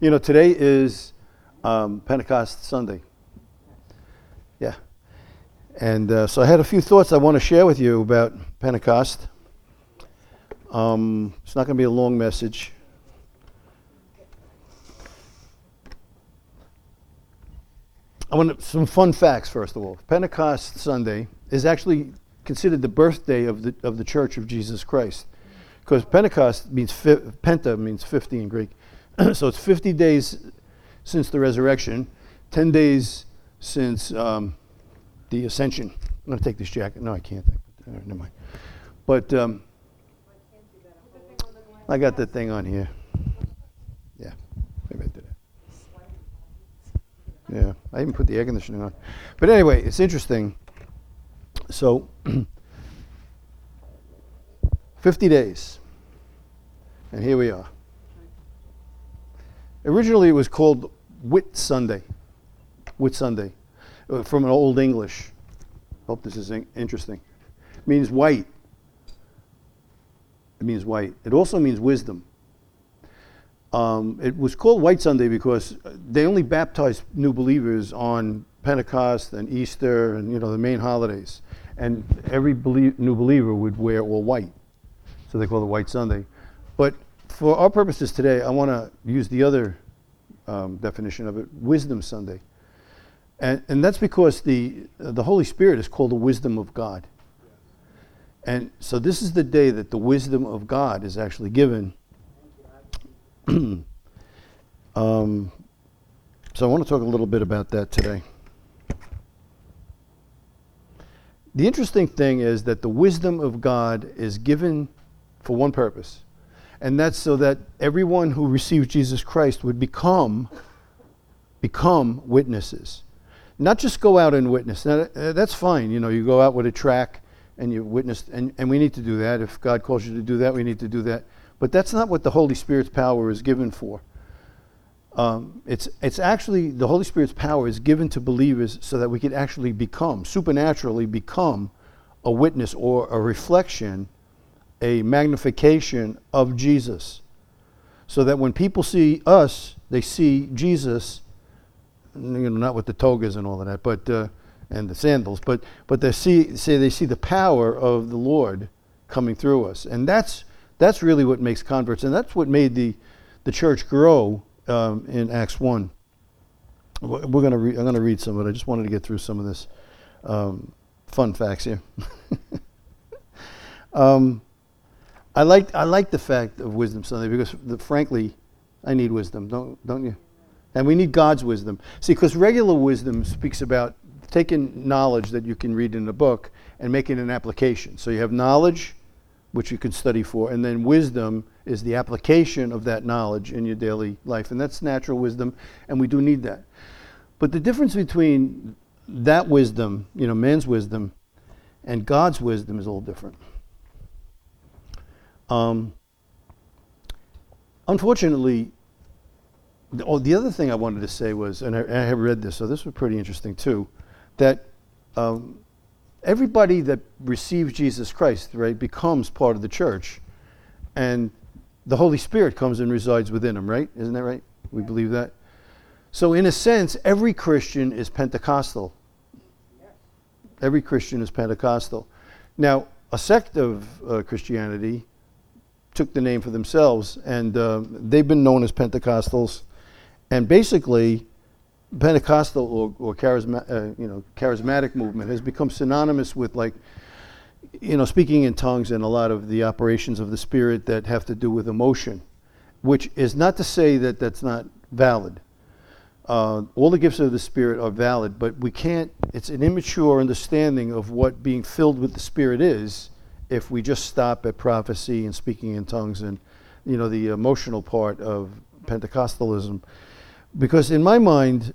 You know, today is Pentecost Sunday. Yeah. And so I had a few thoughts I want to share with you about Pentecost. It's not going to be a long message. I want some fun facts, first of all. Pentecost Sunday is actually considered the birthday of the Church of Jesus Christ. Because Pentecost means, Penta means 50 in Greek. So it's 50 days since the resurrection, 10 days since the ascension. I'm going to take this jacket. No, I can't. Never mind. But I got the thing on here. Yeah, maybe I did it. Yeah, I even put the air conditioning on. But anyway, it's interesting. So, 50 days. And here we are. Originally, it was called Whit Sunday. Whit Sunday. From an Old English. Hope this is interesting. It means white. It means white. It also means wisdom. It was called White Sunday because they only baptized new believers on Pentecost and Easter and, the main holidays. And every new believer would wear all white. So they call it White Sunday. But for our purposes today, I want to use the other definition of it, Wisdom Sunday. And that's because the Holy Spirit is called the wisdom of God. And so this is the day that the wisdom of God is actually given. So I want to talk a little bit about that today. The interesting thing is that the wisdom of God is given for one purpose, and that's so that everyone who receives Jesus Christ would become witnesses. Not just go out and witness. Now, that's fine. You go out with a tract and you witness, and we need to do that. If God calls you to do that, we need to do that. But that's not what the Holy Spirit's power is given for. It's actually, the Holy Spirit's power is given to believers so that we could actually supernaturally become a witness or a reflection, a magnification of Jesus. So that when people see us, they see Jesus, not with the togas and all of that, but and the sandals, but they see the power of the Lord coming through us. And that's really what makes converts, and that's what made the church grow in Acts 1. I'm going to read some of it. I just wanted to get through some of this fun facts here. I like the fact of Wisdom Sunday because, frankly, I need wisdom, don't you? And we need God's wisdom. See, because regular wisdom speaks about taking knowledge that you can read in a book and making an application. So you have knowledge, which you can study for, and then wisdom is the application of that knowledge in your daily life. And that's natural wisdom, and we do need that. But the difference between that wisdom, man's wisdom, and God's wisdom is a little different. Unfortunately, the other thing I wanted to say was, and I have read this, so this was pretty interesting too, that everybody that receives Jesus Christ, right, becomes part of the church, and the Holy Spirit comes and resides within them, right? Isn't that right? We believe that. So in a sense, every Christian is Pentecostal. Every Christian is Pentecostal. Now, a sect of Christianity took the name for themselves, and they've been known as Pentecostals. And basically, Pentecostal or charismatic movement has become synonymous with, speaking in tongues and a lot of the operations of the Spirit that have to do with emotion, which is not to say that that's not valid. All the gifts of the Spirit are valid, but we can't, it's an immature understanding of what being filled with the Spirit is if we just stop at prophecy and speaking in tongues and, the emotional part of Pentecostalism. Because in my mind,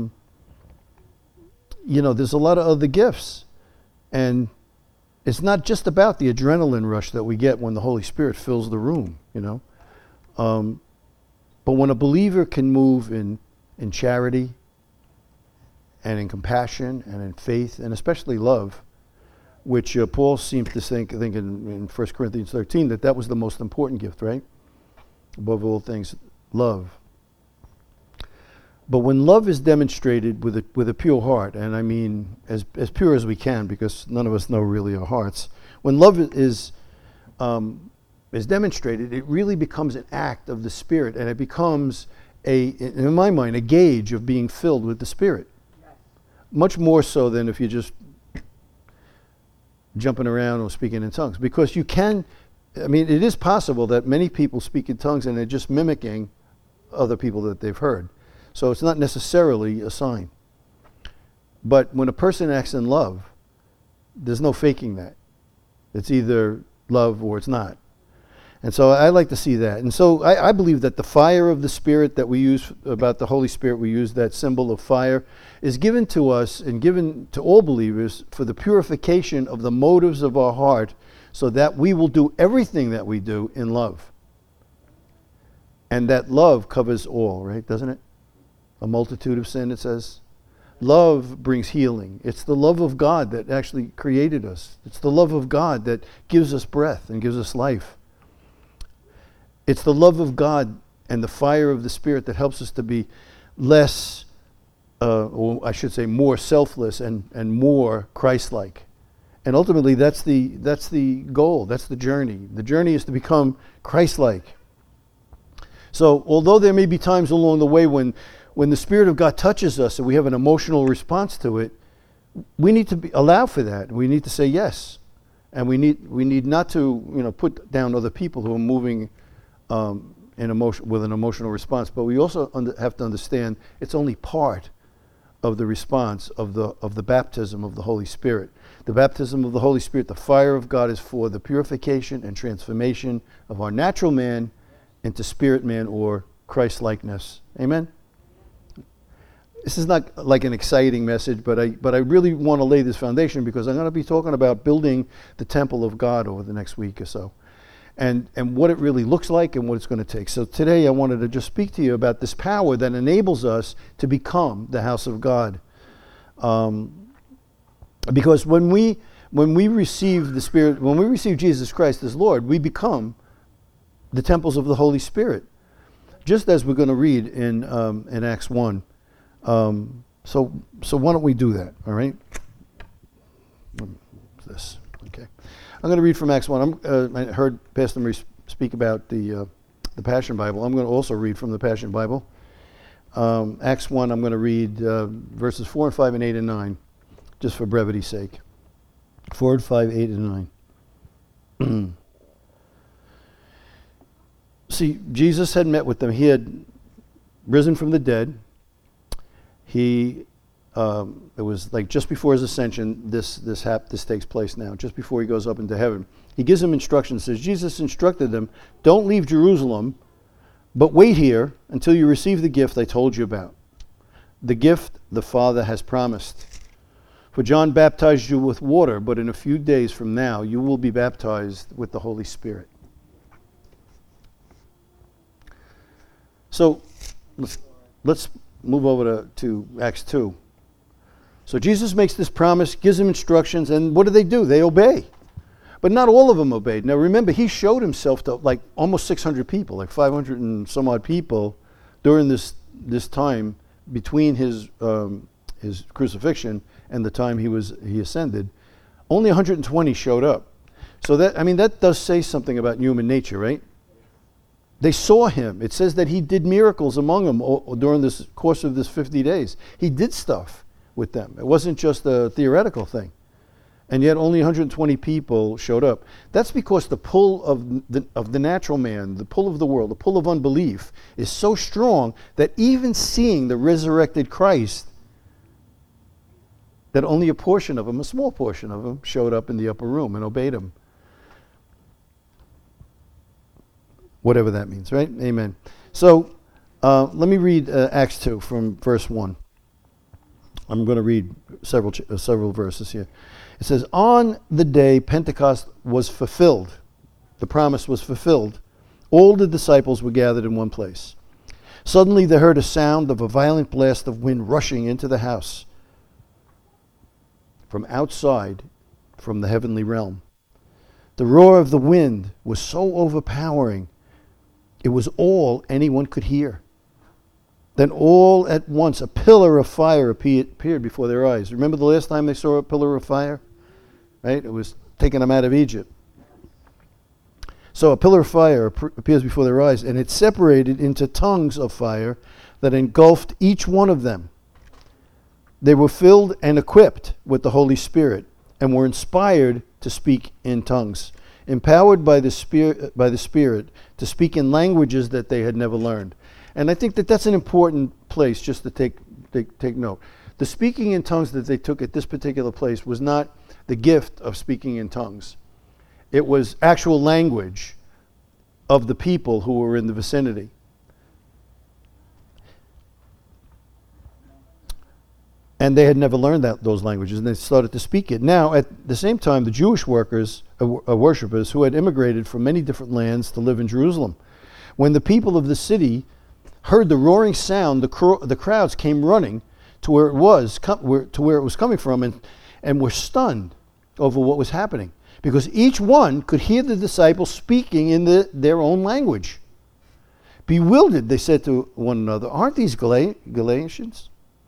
there's a lot of other gifts. And it's not just about the adrenaline rush that we get when the Holy Spirit fills the room, But when a believer can move in charity and in compassion and in faith and especially love, which Paul seems to think in 1 Corinthians 13 that was the most important gift, right? Above all things, love. But when love is demonstrated with a pure heart, and I mean as pure as we can, because none of us know really our hearts, when love is demonstrated, it really becomes an act of the Spirit, and it becomes in my mind, a gauge of being filled with the Spirit. Yes. Much more so than if you're just jumping around or speaking in tongues. Because you can, I mean, it is possible that many people speak in tongues and they're just mimicking other people that they've heard. So it's not necessarily a sign. But when a person acts in love, there's no faking that. It's either love or it's not. And so I like to see that. And so I believe that the fire of the Spirit that we use about the Holy Spirit, we use that symbol of fire, is given to us and given to all believers for the purification of the motives of our heart, so that we will do everything that we do in love. And that love covers all, right? Doesn't it? A multitude of sin, it says. Love brings healing. It's the love of God that actually created us. It's the love of God that gives us breath and gives us life. It's the love of God and the fire of the Spirit that helps us to be less, or I should say more selfless and more Christ-like. And ultimately that's the goal, that's the journey. The journey is to become Christ-like. So although there may be times along the way when the Spirit of God touches us and we have an emotional response to it, we need to allow for that. We need to say yes. And we need not to put down other people who are moving with an emotional response, but we also have to understand it's only part of the response of the baptism of the Holy Spirit. The baptism of the Holy Spirit, the fire of God, is for the purification and transformation of our natural man into spirit man or Christ-likeness. Amen? This is not like an exciting message, but I really want to lay this foundation because I'm going to be talking about building the temple of God over the next week or so. And what it really looks like and what it's going to take. So today I wanted to just speak to you about this power that enables us to become the house of God. Because when we receive the Spirit, when we receive Jesus Christ as Lord, we become the temples of the Holy Spirit. Just as we're going to read in Acts 1. So why don't we do that, all right? This, okay. I'm going to read from Acts 1. I heard Pastor Marie speak about the Passion Bible. I'm going to also read from the Passion Bible. Acts 1, I'm going to read verses 4 and 5 and 8 and 9, just for brevity's sake. 4 and 5, 8 and 9. See, Jesus had met with them. He had risen from the dead. It was like just before his ascension, this takes place now, just before he goes up into heaven. He gives them instructions, says, Jesus instructed them, don't leave Jerusalem, but wait here until you receive the gift I told you about. The gift the Father has promised. For John baptized you with water, but in a few days from now, you will be baptized with the Holy Spirit. So, let's move over to Acts 2. So Jesus makes this promise, gives them instructions, and what do? They obey. But not all of them obeyed. Now remember, he showed himself to like almost 600 people, like 500 and some odd people during this time between his crucifixion and the time he ascended. Only 120 showed up. So that does say something about human nature, right? They saw him. It says that he did miracles among them during this course of this 50 days. He did stuff with them. It wasn't just a theoretical thing. And yet only 120 people showed up. That's because the pull of the natural man, the pull of the world, the pull of unbelief is so strong that even seeing the resurrected Christ, that only a portion of them, a small portion of them, showed up in the upper room and obeyed him. Whatever that means, right? Amen. So let me read Acts 2 from verse 1. I'm going to read several verses here. It says, on the day Pentecost was fulfilled, the promise was fulfilled, all the disciples were gathered in one place. Suddenly they heard a sound of a violent blast of wind rushing into the house from outside, from the heavenly realm. The roar of the wind was so overpowering, it was all anyone could hear. Then all at once a pillar of fire appeared before their eyes. Remember the last time they saw a pillar of fire? Right? It was taking them out of Egypt. So a pillar of fire appears before their eyes, and it separated into tongues of fire that engulfed each one of them. They were filled and equipped with the Holy Spirit and were inspired to speak in tongues, empowered by the Spirit to speak in languages that they had never learned. And I think that that's an important place just to take note. The speaking in tongues that they took at this particular place was not the gift of speaking in tongues. It was actual language of the people who were in the vicinity. And they had never learned those languages, and they started to speak it. Now, at the same time, the Jewish worshippers who had immigrated from many different lands to live in Jerusalem, when the people of the city heard the roaring sound, the crowds came running to where it was coming from, and were stunned over what was happening, because each one could hear the disciples speaking in their own language. Bewildered, they said to one another, "Aren't these Galileans?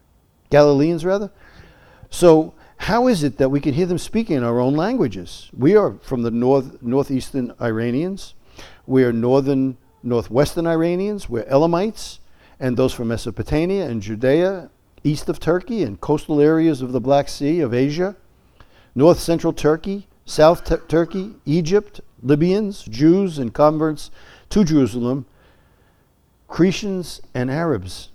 So how is it that we can hear them speaking in our own languages? We are from the northeastern Iranians. We are northwestern Iranians. We're Elamites, and those from Mesopotamia and Judea, east of Turkey and coastal areas of the Black Sea of Asia, north central Turkey, south Turkey, Egypt, Libyans, Jews and converts to Jerusalem, Cretians and Arabs.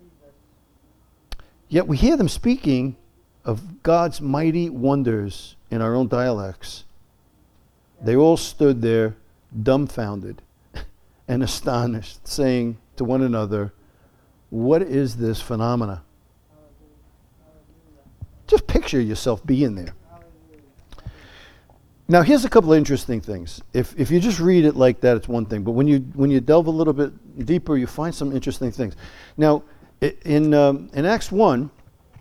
Yet we hear them speaking of God's mighty wonders in our own dialects." They all stood there dumbfounded and astonished, saying to one another, "What is this phenomena?" Just picture yourself being there. Now, here's a couple of interesting things. If you just read it like that, it's one thing. But when you delve a little bit deeper, you find some interesting things. Now, in Acts 1,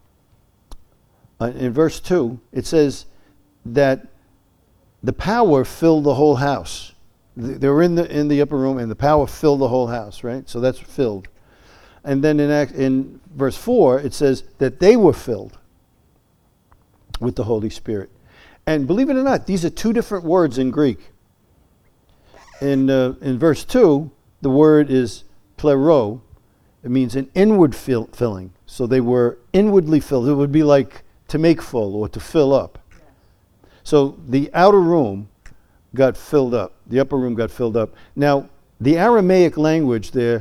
in verse 2, it says that the power filled the whole house. They were in the upper room, and the power filled the whole house, right? So that's filled. And then in verse 4, it says that they were filled with the Holy Spirit. And believe it or not, these are two different words in Greek. In verse 2, the word is plero. It means an inward filling. So they were inwardly filled. It would be like to make full or to fill up. Yes. So the outer room got filled up. The upper room got filled up. Now, the Aramaic language there,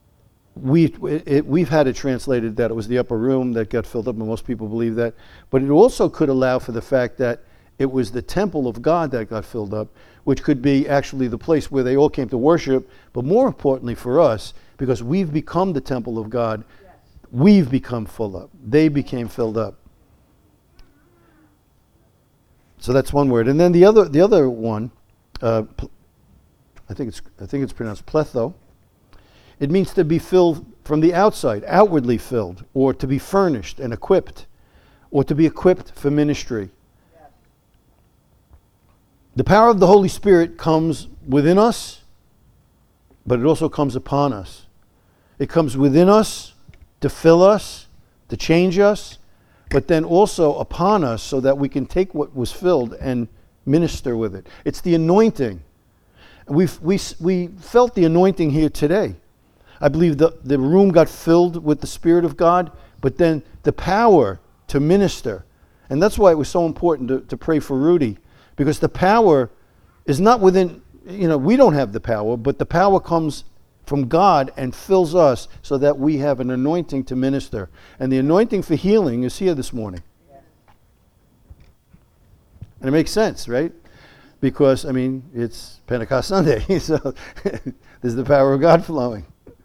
we've had it translated that it was the upper room that got filled up, and most people believe that. But it also could allow for the fact that it was the temple of God that got filled up, which could be actually the place where they all came to worship. But more importantly for us, because we've become the temple of God, yes, we've become full up. They became filled up. So that's one word. And then the other one, I think it's pronounced pletho. It means to be filled from the outside, outwardly filled, or to be furnished and equipped, or to be equipped for ministry. Yes. The power of the Holy Spirit comes within us, but it also comes upon us. It comes within us to fill us, to change us, but then also upon us so that we can take what was filled and minister with it. It's the anointing. We felt the anointing here today. I believe the room got filled with the Spirit of God, but then the power to minister. And that's why it was so important to pray for Rudy, because the power is not within, we don't have the power, but the power comes from God and fills us so that we have an anointing to minister. And the anointing for healing is here this morning. And it makes sense, right? Because, it's Pentecost Sunday, so there's the power of God flowing.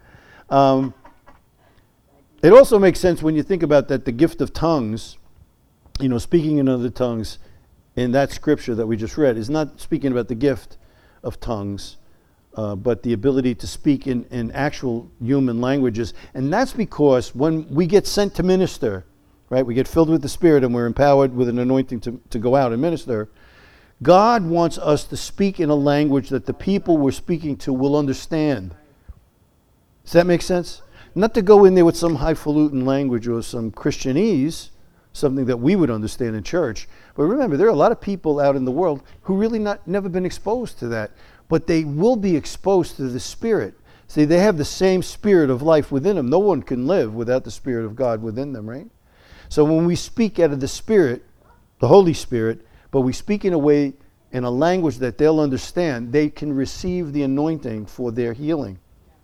It also makes sense when you think about that the gift of tongues, speaking in other tongues in that scripture that we just read is not speaking about the gift of tongues, but the ability to speak in actual human languages. And that's because when we get sent to minister, right, we get filled with the Spirit and we're empowered with an anointing to go out and minister, God wants us to speak in a language that the people we're speaking to will understand. Does that make sense? Not to go in there with some highfalutin language or some Christianese, something that we would understand in church. But remember, there are a lot of people out in the world who really never been exposed to that. But they will be exposed to the Spirit. See, they have the same spirit of life within them. No one can live without the Spirit of God within them, right? So when we speak out of the Spirit, the Holy Spirit, but we speak in a way, in a language that they'll understand, they can receive the anointing for their healing.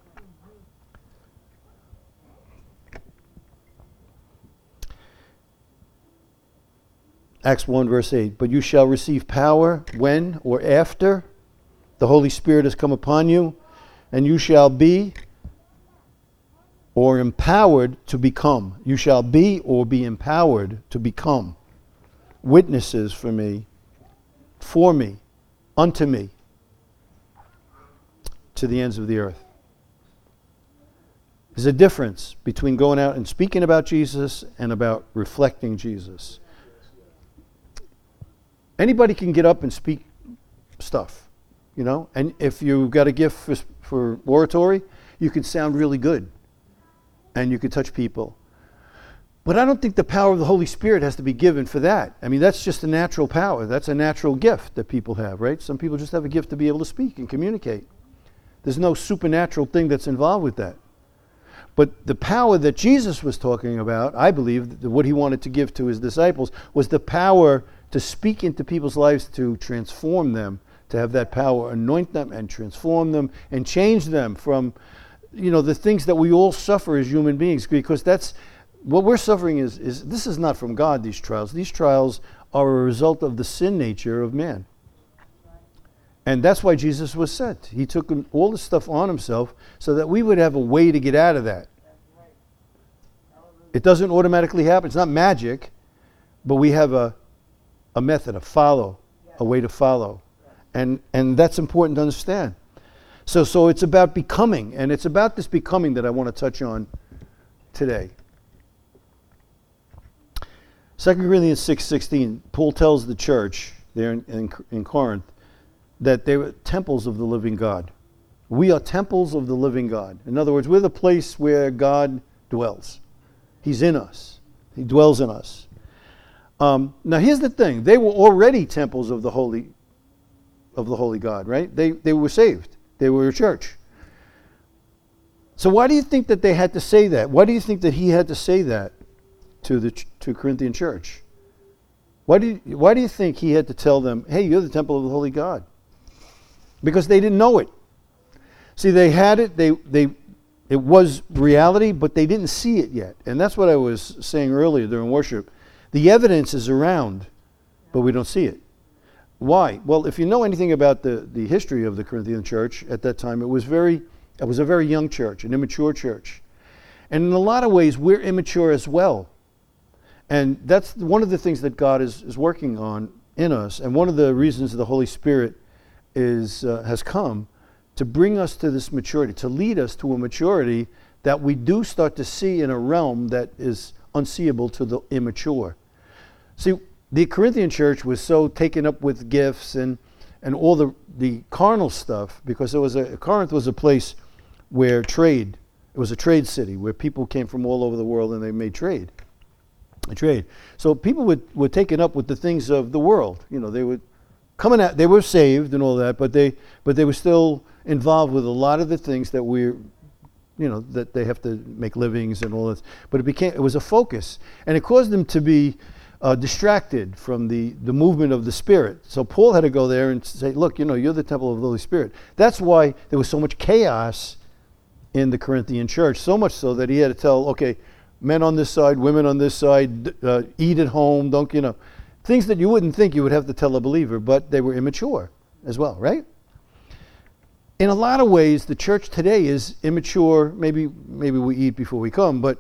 Acts 1 verse 8, but you shall receive power when or after the Holy Spirit has come upon you, and you shall be or empowered to become. You shall be or be empowered to become witnesses for me, unto me, to the ends of the earth. There's a difference between going out and speaking about Jesus and about reflecting Jesus. Anybody can get up and speak stuff, you know, and if you've got a gift for oratory, you can sound really good and you can touch people. But I don't think the power of the Holy Spirit has to be given for that. I mean, that's just a natural power. That's a natural gift that people have, right? Some people just have a gift to be able to speak and communicate. There's no supernatural thing that's involved with that. But the power that Jesus was talking about, I believe, that what he wanted to give to his disciples was the power to speak into people's lives, to transform them, to have that power, anoint them and transform them and change them from, you know, the things that we all suffer as human beings, because that's what we're suffering is this is not from God, these trials. These trials are a result of the sin nature of man. And that's why Jesus was sent. He took all the stuff on himself so that we would have a way to get out of that. It doesn't automatically happen. It's not magic, but we have a method, a way to follow. And that's important to understand. So it's about becoming, and it's about this becoming that I want to touch on today. 2 Corinthians 6:16, Paul tells the church there in Corinth that they were temples of the living God. We are temples of the living God. In other words, we're the place where God dwells. He's in us. He dwells in us. Now here's the thing. They were already temples of the holy God, right? They were saved. They were a church. So why do you think that they had to say that? Why do you think that he had to say that to the Corinthian church? Why do you think he had to tell them, hey, you're the temple of the holy God? Because they didn't know it. See, they had it, it was reality, but they didn't see it yet. And that's what I was saying earlier during worship. The evidence is around, but we don't see it. Why? Well, if you know anything about the history of the Corinthian church at that time, it was a very young church, an immature church. And in a lot of ways, we're immature as well. And that's one of the things that God is working on in us. And one of the reasons the Holy Spirit has come to bring us to this maturity, to lead us to a maturity that we do start to see in a realm that is unseeable to the immature. See, the Corinthian church was so taken up with gifts and all the carnal stuff, because Corinth was a place where it was a trade city where people came from all over the world and they made trade. So people were taken up with the things of the world. You know, they were coming out, they were saved and all that, but they were still involved with a lot of the things that that they have to make livings and all this. But it was a focus, and it caused them to be distracted from the movement of the Spirit. So Paul had to go there and say, look, you're the temple of the Holy Spirit. That's why there was so much chaos in the Corinthian church, so much so that he had to tell, okay, men on this side, women on this side, eat at home, things that you wouldn't think you would have to tell a believer, but they were immature as well, right? In a lot of ways, the church today is immature. Maybe we eat before we come, but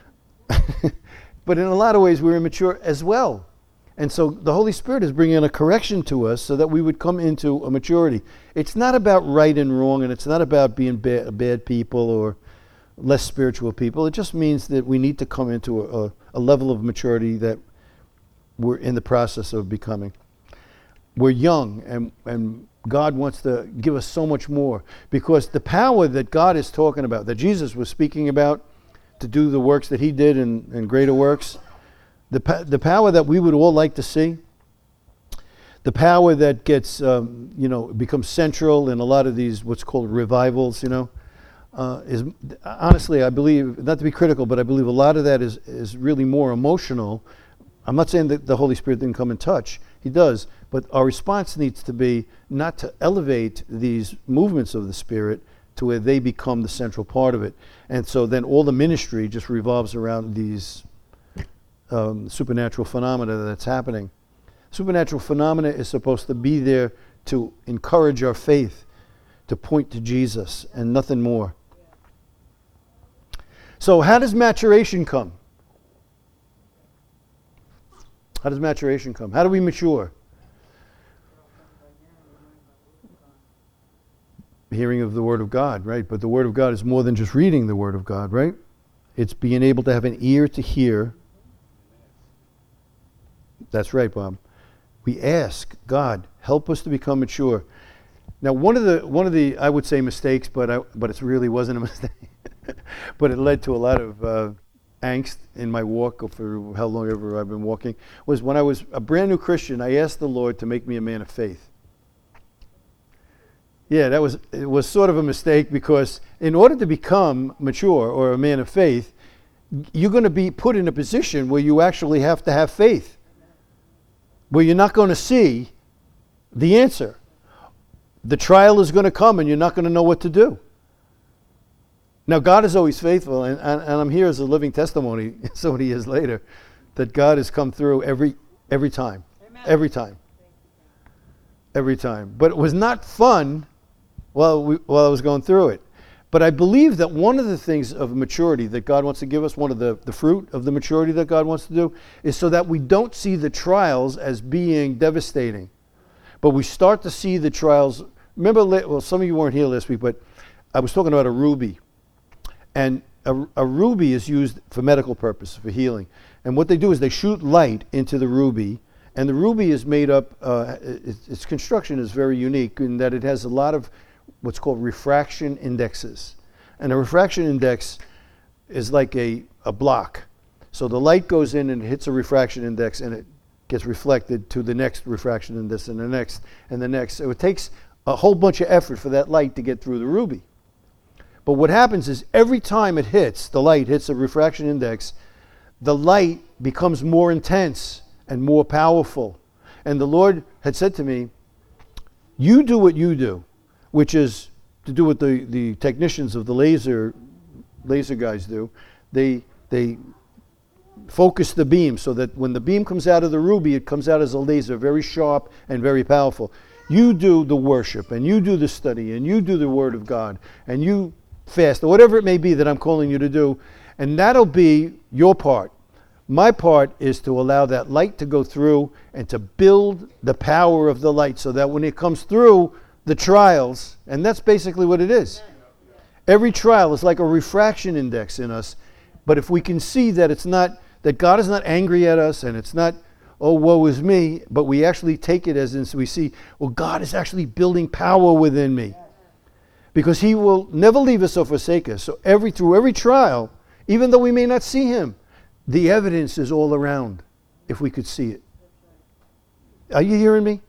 but in a lot of ways, we're immature as well. And so the Holy Spirit is bringing a correction to us so that we would come into a maturity. It's not about right and wrong, and it's not about being bad people or less spiritual people. It just means that we need to come into a level of maturity that we're in the process of becoming. We're young, and God wants to give us so much more, because the power that God is talking about, that Jesus was speaking about, to do the works that he did and greater works. The power that we would all like to see. The power that gets, becomes central in a lot of these what's called revivals, is honestly, I believe, not to be critical, but I believe a lot of that is really more emotional. I'm not saying that the Holy Spirit didn't come and touch. He does. But our response needs to be not to elevate these movements of the Spirit to where they become the central part of it. And so then all the ministry just revolves around these supernatural phenomena that's happening. Supernatural phenomena is supposed to be there to encourage our faith, to point to Jesus and nothing more. So how does maturation come? How does maturation come? How do we mature? Hearing of the Word of God, right? But the Word of God is more than just reading the Word of God, right? It's being able to have an ear to hear. That's right, Bob. We ask God, help us to become mature. Now, one of the I would say mistakes, but it really wasn't a mistake. But it led to a lot of angst in my walk, or for how long ever I've been walking, was when I was a brand new Christian, I asked the Lord to make me a man of faith. Yeah, it was sort of a mistake, because in order to become mature or a man of faith, you're going to be put in a position where you actually have to have faith, where you're not going to see the answer. The trial is going to come and you're not going to know what to do. Now, God is always faithful, and I'm here as a living testimony so many years later that God has come through every time. Amen. Every time. Every time. But it was not fun while I was going through it. But I believe that one of the things of maturity that God wants to give us, one of the fruit of the maturity that God wants to do, is so that we don't see the trials as being devastating. But we start to see the trials. Remember, some of you weren't here last week, but I was talking about a ruby. And a ruby is used for medical purposes, for healing. And what they do is they shoot light into the ruby, and the ruby is made up, its construction is very unique in that it has a lot of what's called refraction indexes. And a refraction index is like a block. So the light goes in and hits a refraction index, and it gets reflected to the next refraction index and the next and the next. So it takes a whole bunch of effort for that light to get through the ruby. But what happens is every time the light hits a refraction index, the light becomes more intense and more powerful. And the Lord had said to me, you do what you do, which is to do what the technicians of the laser guys do. They focus the beam so that when the beam comes out of the ruby, it comes out as a laser, very sharp and very powerful. You do the worship, and you do the study, and you do the Word of God, and you fast, or whatever it may be that I'm calling you to do, and that'll be your part. My part is to allow that light to go through and to build the power of the light so that when it comes through the trials, and that's basically what it is. Every trial is like a refraction index in us, but if we can see that it's not, that God is not angry at us, and it's not, oh, woe is me, but we actually take it as in, so we see, well, God is actually building power within me. Because He will never leave us or forsake us. So through every trial, even though we may not see Him, the evidence is all around if we could see it. Are you hearing me?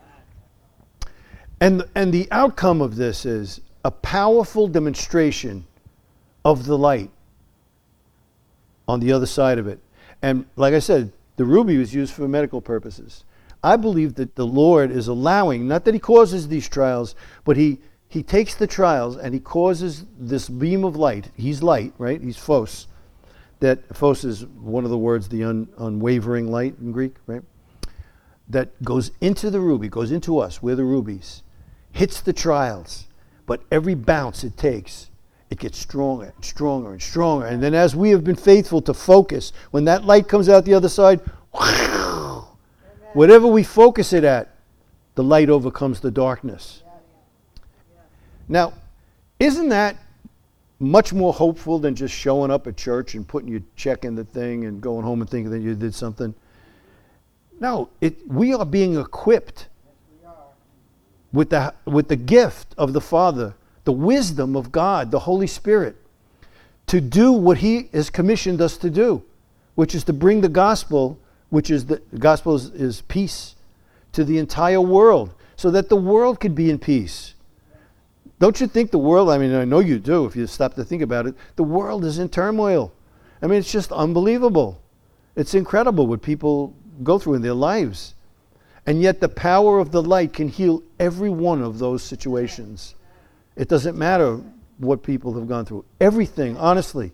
And the outcome of this is a powerful demonstration of the light on the other side of it. And like I said, the ruby was used for medical purposes. I believe that the Lord is allowing, not that He causes these trials, but He takes the trials and He causes this beam of light. He's light, right? He's phos. That phos is one of the words, the unwavering light in Greek, right? That goes into the ruby, goes into us. We're the rubies. Hits the trials. But every bounce it takes, it gets stronger and stronger and stronger. And then as we have been faithful to focus, when that light comes out the other side, whatever we focus it at, the light overcomes the darkness. Now, isn't that much more hopeful than just showing up at church and putting your check in the thing and going home and thinking that you did something? No, we are being equipped with the gift of the Father, the wisdom of God, the Holy Spirit, to do what he has commissioned us to do, which is to bring the gospel, which is the gospel is peace, to the entire world, so that the world could be in peace. Don't you think the world, I mean, I know you do if you stop to think about it, the world is in turmoil. I mean, it's just unbelievable. It's incredible what people go through in their lives. And yet the power of the light can heal every one of those situations. It doesn't matter what people have gone through. Everything, honestly.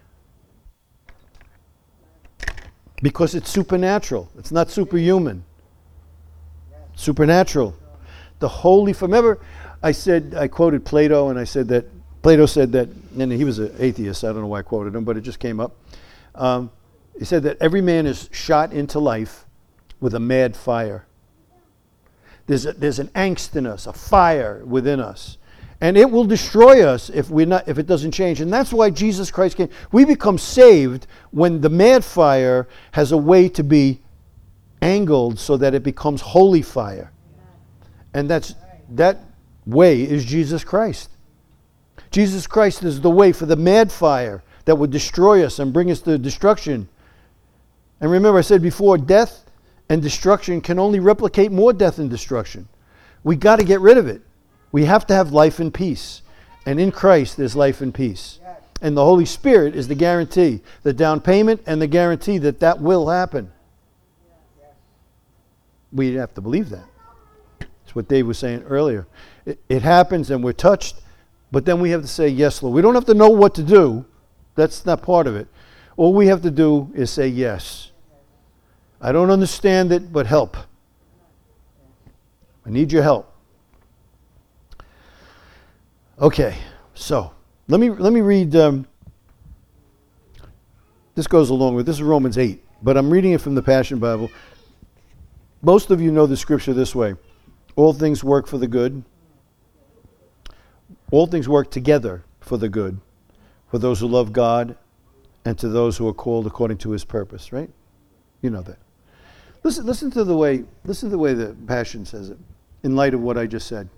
Because it's supernatural. It's not superhuman. Supernatural. The holy, remember I quoted Plato, and I said that, Plato said that, and he was an atheist, I don't know why I quoted him, but it just came up. He said that every man is shot into life with a mad fire. There's an angst in us, a fire within us. And it will destroy us if it doesn't change. And that's why Jesus Christ came. We become saved when the mad fire has a way to be angled so that it becomes holy fire. And that way is Jesus Christ. Jesus Christ is the way for the mad fire that would destroy us and bring us to destruction. And remember, I said before, death and destruction can only replicate more death and destruction. We got to get rid of it. We have to have life and peace. And in Christ, there's life and peace. Yes. And the Holy Spirit is the guarantee, the down payment and the guarantee that that will happen. Yes. We have to believe that. That's what Dave was saying earlier. It happens and we're touched, but then we have to say, yes, Lord. We don't have to know what to do. That's not part of it. All we have to do is say yes. I don't understand it, but help. I need your help. Okay, so let me read. This goes along with this is Romans 8, but I'm reading it from the Passion Bible. Most of you know the scripture this way: all things work for the good. All things work together for the good, for those who love God, and to those who are called according to His purpose. Right? You know that. Listen to the way the Passion says it, in light of what I just said.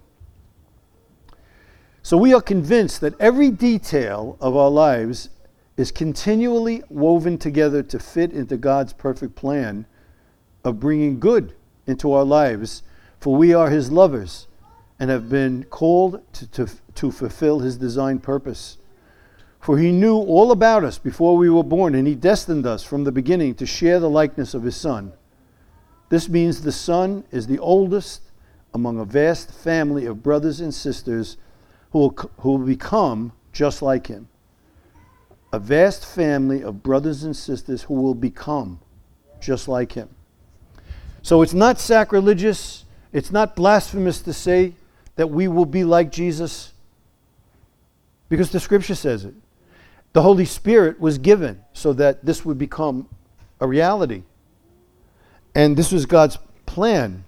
So we are convinced that every detail of our lives is continually woven together to fit into God's perfect plan of bringing good into our lives, for we are His lovers and have been called to fulfill His designed purpose. For He knew all about us before we were born, and He destined us from the beginning to share the likeness of His Son. This means the Son is the oldest among a vast family of brothers and sisters who will become just like Him. A vast family of brothers and sisters who will become just like Him. So it's not sacrilegious, it's not blasphemous to say that we will be like Jesus, because the scripture says it. The Holy Spirit was given so that this would become a reality. And this was God's plan.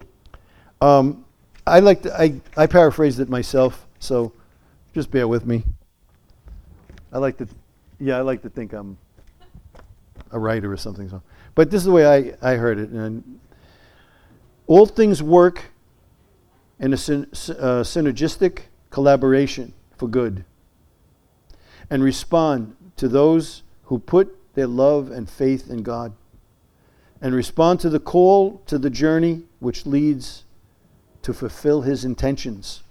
I paraphrased it myself. So, just bear with me. I like to think I'm a writer or something. So, but this is the way I heard it. And all things work in a synergistic collaboration for good, and respond to those who put their love and faith in God, and respond to the call to the journey which leads to fulfill His intentions.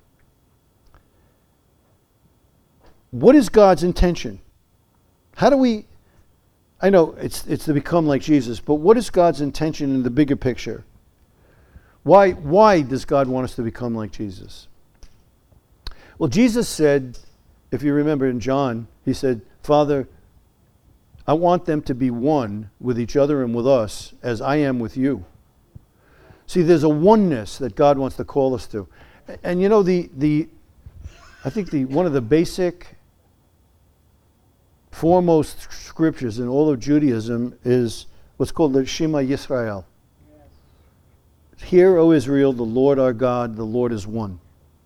What is God's intention? How do we, I know it's to become like Jesus, but what is God's intention in the bigger picture? Why does God want us to become like Jesus? Well, Jesus said, if you remember in John, He said, Father, I want them to be one with each other and with us as I am with you. See, there's a oneness that God wants to call us to. And you know, I think one of the basic foremost scriptures in all of Judaism is what's called the Shema Yisrael. Yes. Hear, O Israel, the Lord our God, the Lord is one.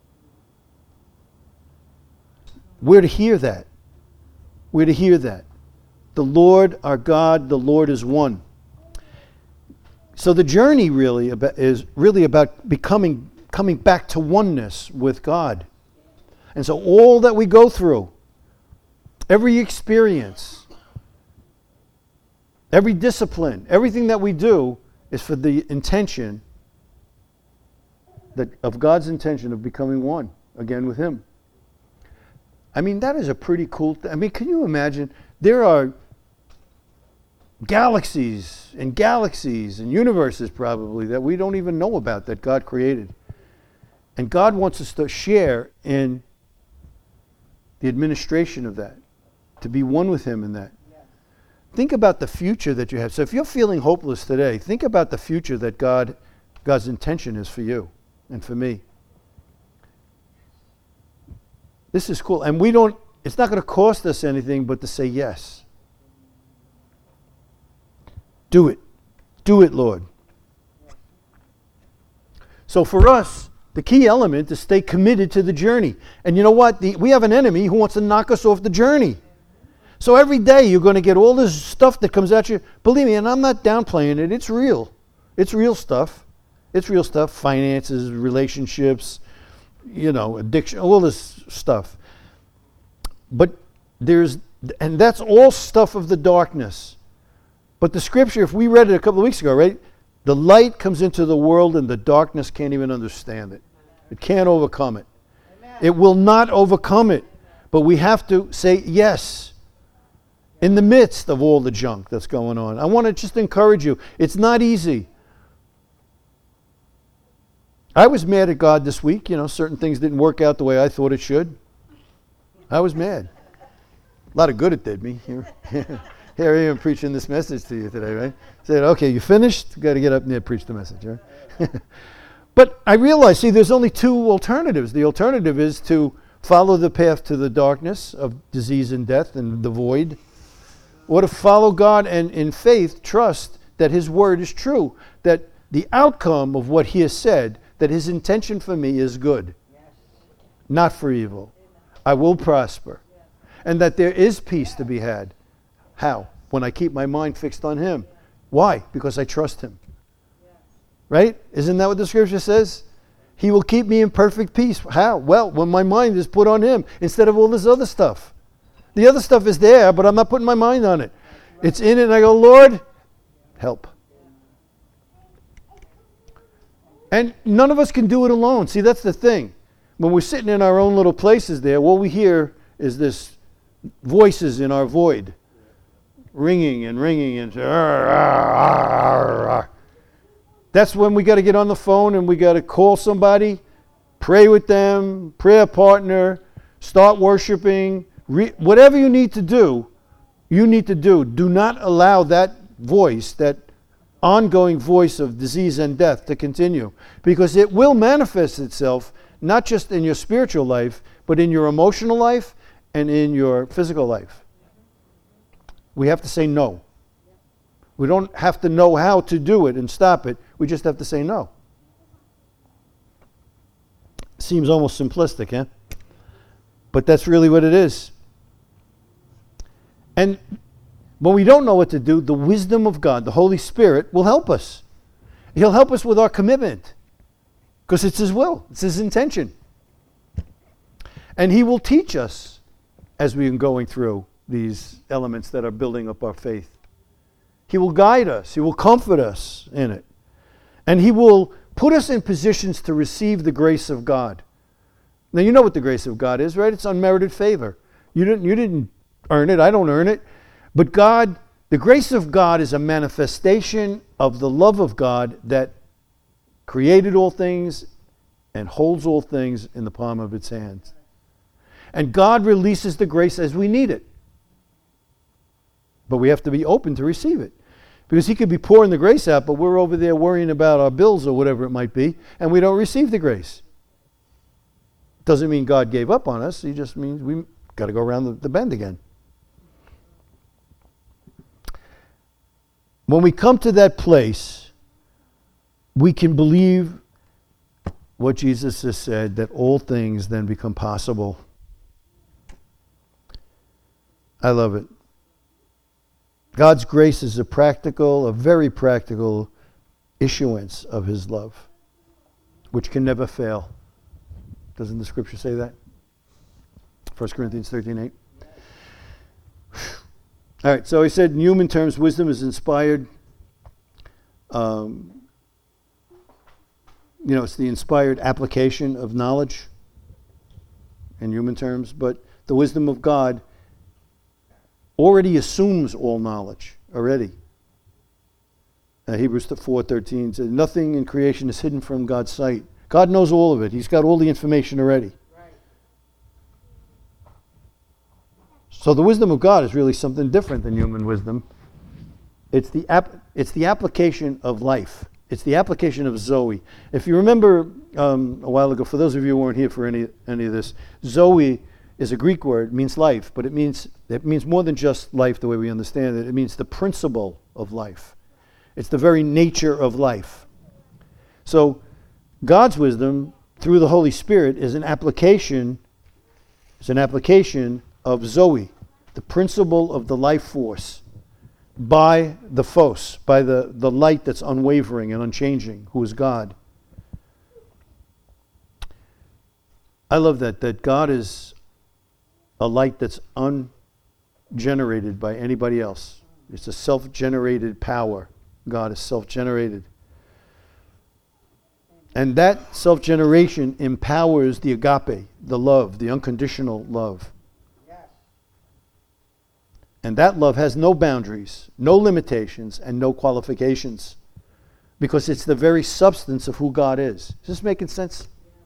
We're to hear that. We're to hear that. The Lord our God, the Lord is one. So the journey is really about coming back to oneness with God. And so all that we go through, every experience, every discipline, everything that we do is for the intention of God's intention of becoming one again with Him. I mean, that is a pretty cool thing. I mean, can you imagine? There are galaxies and universes probably that we don't even know about that God created. And God wants us to share in the administration of that, to be one with Him in that. Think about the future that you have. So if you're feeling hopeless today, think about the future that God's intention is for you and for me. This is cool. And it's not going to cost us anything but to say yes. Do it. Do it, Lord. So for us, the key element is stay committed to the journey. And you know what? We have an enemy who wants to knock us off the journey. So every day you're going to get all this stuff that comes at you. Believe me, and I'm not downplaying it. It's real. It's real stuff. It's real stuff. Finances, relationships, addiction, all this stuff. But and that's all stuff of the darkness. But the scripture, if we read it a couple of weeks ago, right? The light comes into the world and the darkness can't even understand it. It can't overcome it. Amen. It will not overcome it. But we have to say yes. In the midst of all the junk that's going on. I want to just encourage you. It's not easy. I was mad at God this week. Certain things didn't work out the way I thought it should. I was mad. A lot of good it did me. Here I am preaching this message to you today, right? Said, okay, you finished? Got to get up there and preach the message, right? But I realized, there's only two alternatives. The alternative is to follow the path to the darkness of disease and death and the void, or to follow God and in faith trust that His word is true, that the outcome of what He has said, that His intention for me is good, not for evil. I will prosper. And that there is peace to be had. How? When I keep my mind fixed on Him. Why? Because I trust Him. Right? Isn't that what the scripture says? He will keep me in perfect peace. How? Well, when my mind is put on Him instead of all this other stuff. The other stuff is there, but I'm not putting my mind on it. It's in it, and I go, Lord, help. And none of us can do it alone. See, that's the thing. When we're sitting in our own little places there, what we hear is this voices in our void. Ringing and that's when we got to get on the phone and we got to call somebody, pray with them, prayer partner, start worshiping. Whatever you need to do, you need to do. Do not allow that voice, that ongoing voice of disease and death to continue, because it will manifest itself not just in your spiritual life, but in your emotional life and in your physical life. We have to say no. We don't have to know how to do it and stop it. We just have to say no. Seems almost simplistic, huh? But that's really what it is. And when we don't know what to do, the wisdom of God, the Holy Spirit, will help us. He'll help us with our commitment, because it's His will, it's His intention. And He will teach us as we're going through these elements that are building up our faith. He will guide us. He will comfort us in it. And He will put us in positions to receive the grace of God. Now, you know what the grace of God is, right? It's unmerited favor. You didn't earn it. I don't earn it. But God, the grace of God is a manifestation of the love of God that created all things and holds all things in the palm of its hands. And God releases the grace as we need it. But we have to be open to receive it. Because He could be pouring the grace out, but we're over there worrying about our bills or whatever it might be, and we don't receive the grace. Doesn't mean God gave up on us. He just means we got to go around the bend again. When we come to that place, we can believe what Jesus has said, that all things then become possible. I love it. God's grace is a very practical issuance of His love, which can never fail. Doesn't the scripture say that? 1 Corinthians 13:8. All right, so I said in human terms, wisdom is inspired. It's the inspired application of knowledge in human terms, but the wisdom of God already assumes all knowledge already. Hebrews 4:13 says, nothing in creation is hidden from God's sight. God knows all of it. He's got all the information already. Right. So the wisdom of God is really something different than human wisdom. It's the application of life. It's the application of Zoe. If you remember a while ago, for those of you who weren't here for any of this, Zoe is a Greek word. It means life, but it means more than just life the way we understand it. It means the principle of life. It's the very nature of life. So God's wisdom through the Holy Spirit is an application of Zoe, the principle of the life force, by the Phos, by the light that's unwavering and unchanging, who is God. I love that God is a light that's ungenerated by anybody else. It's a self-generated power. God is self-generated. And that self-generation empowers the agape, the love, the unconditional love. Yes. And that love has no boundaries, no limitations, and no qualifications. Because it's the very substance of who God is. Is this making sense?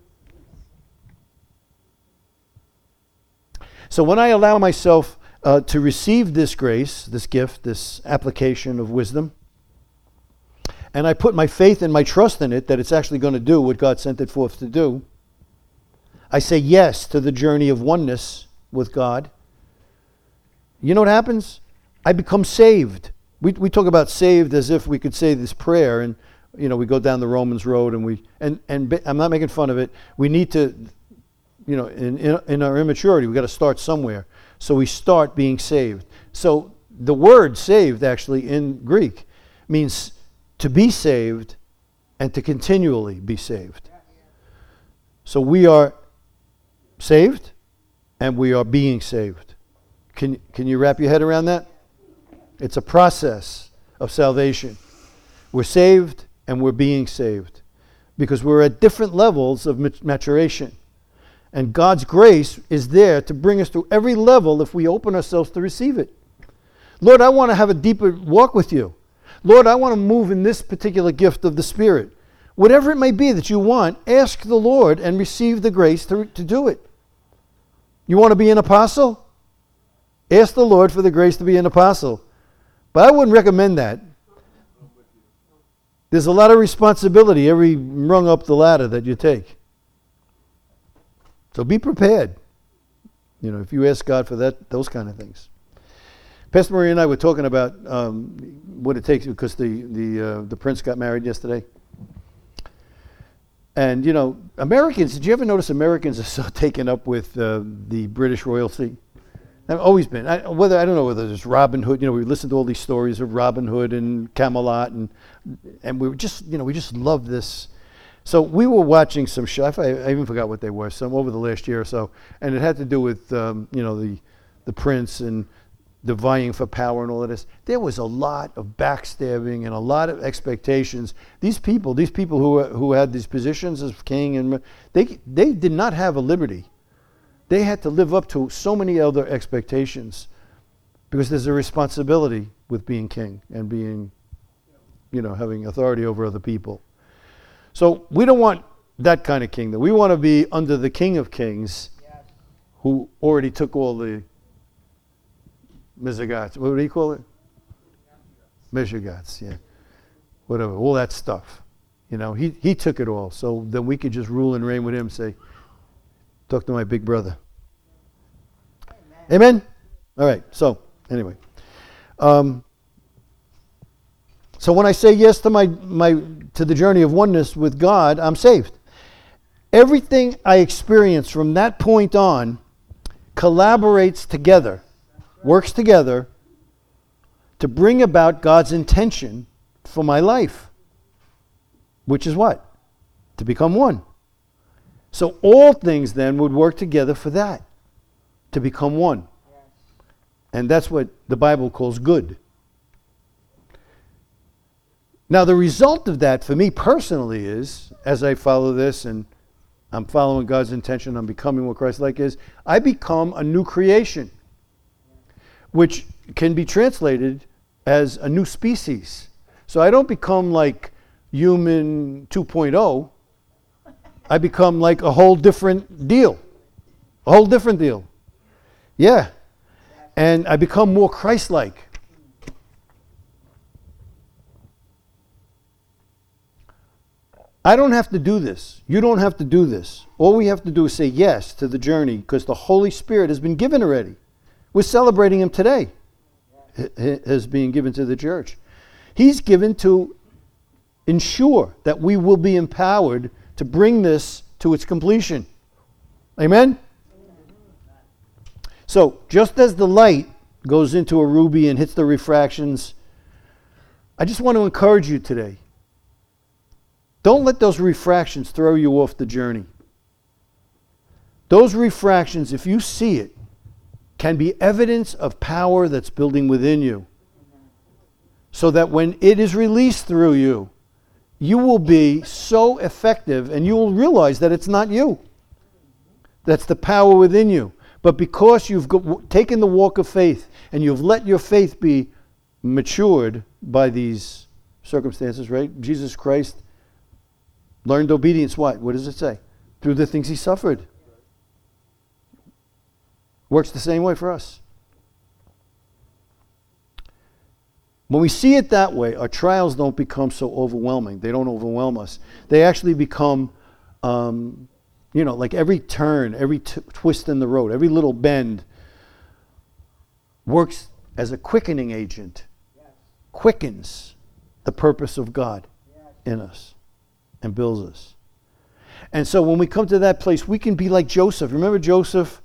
So when I allow myself to receive this grace, this gift, this application of wisdom, and I put my faith and my trust in it that it's actually going to do what God sent it forth to do, I say yes to the journey of oneness with God. You know what happens? I become saved. We talk about saved as if we could say this prayer, and we go down the Romans road, and I'm not making fun of it. We need to, in our immaturity, we've got to start somewhere. So we start being saved. So the word saved actually in Greek means to be saved and to continually be saved. So we are saved and we are being saved. Can you wrap your head around that? It's a process of salvation. We're saved and we're being saved because we're at different levels of maturation. And God's grace is there to bring us through every level if we open ourselves to receive it. Lord, I want to have a deeper walk with you. Lord, I want to move in this particular gift of the Spirit. Whatever it may be that you want, ask the Lord and receive the grace to do it. You want to be an apostle? Ask the Lord for the grace to be an apostle. But I wouldn't recommend that. There's a lot of responsibility every rung up the ladder that you take. So be prepared. If you ask God for those kind of things. Pastor Marie and I were talking about what it takes because the prince got married yesterday. And Americans, did you ever notice Americans are so taken up with the British royalty? I've always been. I don't know whether it's Robin Hood. We listen to all these stories of Robin Hood and Camelot, and we just love this. So we were watching some show. I even forgot what they were. Some over the last year or so, and it had to do with the prince and the vying for power and all of this. There was a lot of backstabbing and a lot of expectations. These people who had these positions as king, and they did not have a liberty. They had to live up to so many other expectations because there's a responsibility with being king and being, having authority over other people. So we don't want that kind of kingdom. We want to be under the King of Kings, who already took all the Mizagats. What do you call it? Mizagats, yeah. Whatever, all that stuff. He took it all. So then we could just rule and reign with him and say, talk to my big brother. Amen? All right, so anyway. So when I say yes to to the journey of oneness with God, I'm saved. Everything I experience from that point on collaborates together, works together to bring about God's intention for my life, which is what? To become one. So all things then would work together for that, to become one. And that's what the Bible calls good. Now, the result of that for me personally is, as I follow this and I'm following God's intention, I'm becoming what Christ-like is, I become a new creation, which can be translated as a new species. So I don't become like human 2.0. I become like a whole different deal. A whole different deal. Yeah. And I become more Christ-like. I don't have to do this. You don't have to do this. All we have to do is say yes to the journey because the Holy Spirit has been given already. We're celebrating Him today as being given to the church. He's given to ensure that we will be empowered to bring this to its completion. Amen? So, just as the light goes into a ruby and hits the refractions, I just want to encourage you today. Don't let those refractions throw you off the journey. Those refractions, if you see it, can be evidence of power that's building within you. So that when it is released through you, you will be so effective and you will realize that it's not you. That's the power within you. But because you've taken the walk of faith and you've let your faith be matured by these circumstances, right? Jesus Christ learned obedience. What? What does it say? Through the things He suffered. Works the same way for us. When we see it that way, our trials don't become so overwhelming. They don't overwhelm us. They actually become, like every turn, every twist in the road, every little bend works as a quickening agent. Yes. Quickens the purpose of God in us and builds us. And so when we come to that place, we can be like Joseph. Remember Joseph?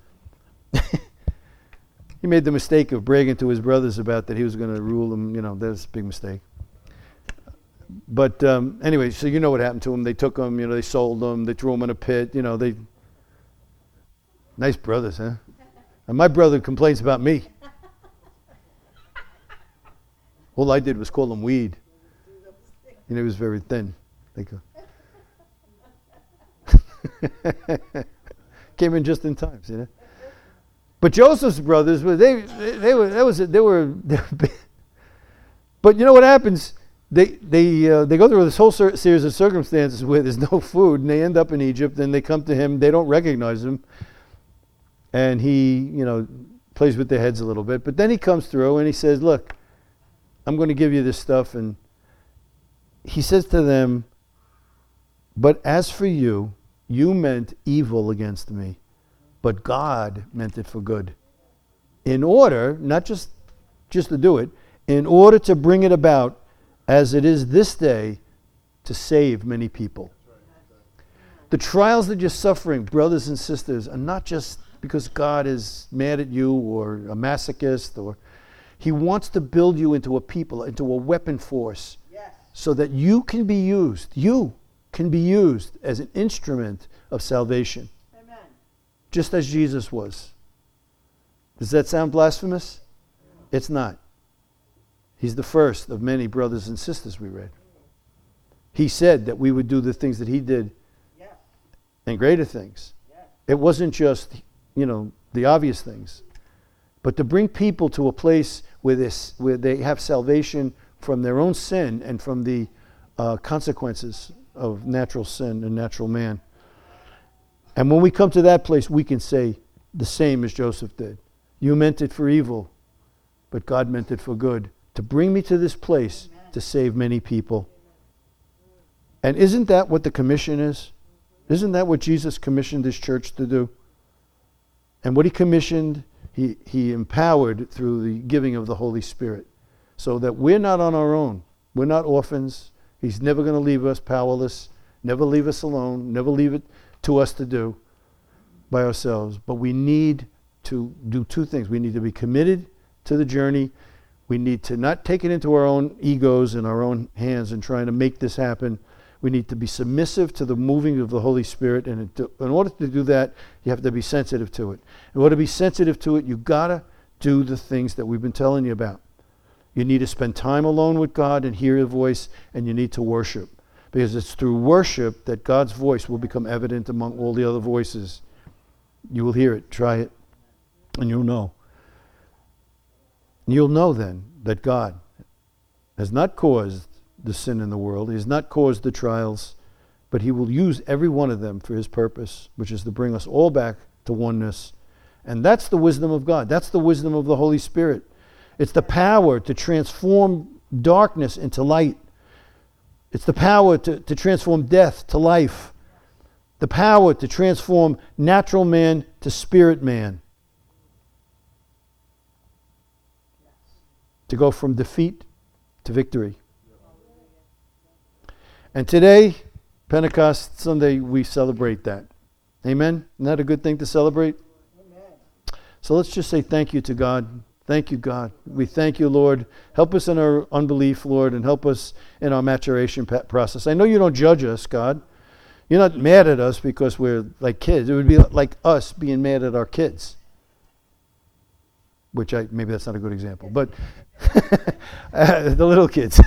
He made the mistake of bragging to his brothers about that he was going to rule them. That's a big mistake. But anyway, so you know what happened to him. They took him, they sold him, they threw him in a pit, nice brothers, huh? And my brother complains about me. All I did was call him weed. And he was very thin. Came in just in time, see that? But Joseph's brothers, they were. But you know what happens? They go through this whole series of circumstances where there's no food, and they end up in Egypt. And they come to him. They don't recognize him, and he, plays with their heads a little bit. But then he comes through and he says, "Look, I'm going to give you this stuff." And he says to them, "But as for you, you meant evil against me, but God meant it for good. In order, not just to do it, in order to bring it about as it is this day to save many people." The trials that you're suffering, brothers and sisters, are not just because God is mad at you or a masochist, or He wants to build you into a people, into a weapon force, so that you can be used. You can be used as an instrument of salvation. Amen. Just as Jesus was. Does that sound blasphemous? It's not. He's the first of many brothers and sisters we read. He said that we would do the things that He did and greater things. It wasn't just, the obvious things, but to bring people to a place where they have salvation from their own sin and from the consequences of natural sin and natural man. And when we come to that place, we can say the same as Joseph did. You meant it for evil, but God meant it for good, to bring me to this place to save many people. And isn't that what the commission is? Isn't that what Jesus commissioned His church to do? And what He commissioned, He empowered through the giving of the Holy Spirit, so that we're not on our own. We're not orphans. He's never going to leave us powerless, never leave us alone, never leave it to us to do by ourselves. But we need to do two things. We need to be committed to the journey. We need to not take it into our own egos and our own hands and trying to make this happen. We need to be submissive to the moving of the Holy Spirit. And in order to do that, you have to be sensitive to it. In order to be sensitive to it, you've got to do the things that we've been telling you about. You need to spend time alone with God and hear His voice, and you need to worship. Because it's through worship that God's voice will become evident among all the other voices. You will hear it, try it, and you'll know. And you'll know then that God has not caused the sin in the world. He has not caused the trials, but He will use every one of them for His purpose, which is to bring us all back to oneness. And that's the wisdom of God. That's the wisdom of the Holy Spirit. It's the power to transform darkness into light. It's the power to transform death to life. The power to transform natural man to spirit man. To go from defeat to victory. And today, Pentecost Sunday, we celebrate that. Amen? Isn't that a good thing to celebrate? Amen. So let's just say thank you to God. Thank you, God. We thank you, Lord. Help us in our unbelief, Lord, and help us in our maturation process. I know you don't judge us, God. You're not mad at us because we're like kids. It would be like us being mad at our kids. Which maybe that's not a good example, but the little kids.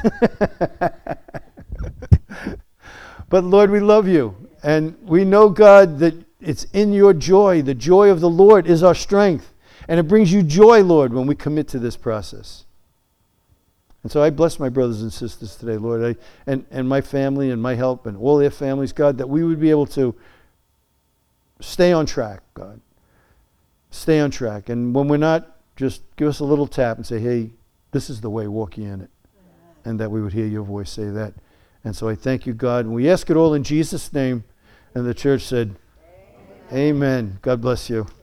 But Lord, we love you. And we know, God, that it's in your joy. The joy of the Lord is our strength. And it brings you joy, Lord, when we commit to this process. And so I bless my brothers and sisters today, Lord, and my family and my help and all their families, God, that we would be able to stay on track, God. Stay on track. And when we're not, just give us a little tap and say, hey, this is the way, walk ye in it. And that we would hear your voice say that. And so I thank you, God. And we ask it all in Jesus' name. And the church said, Amen. God bless you.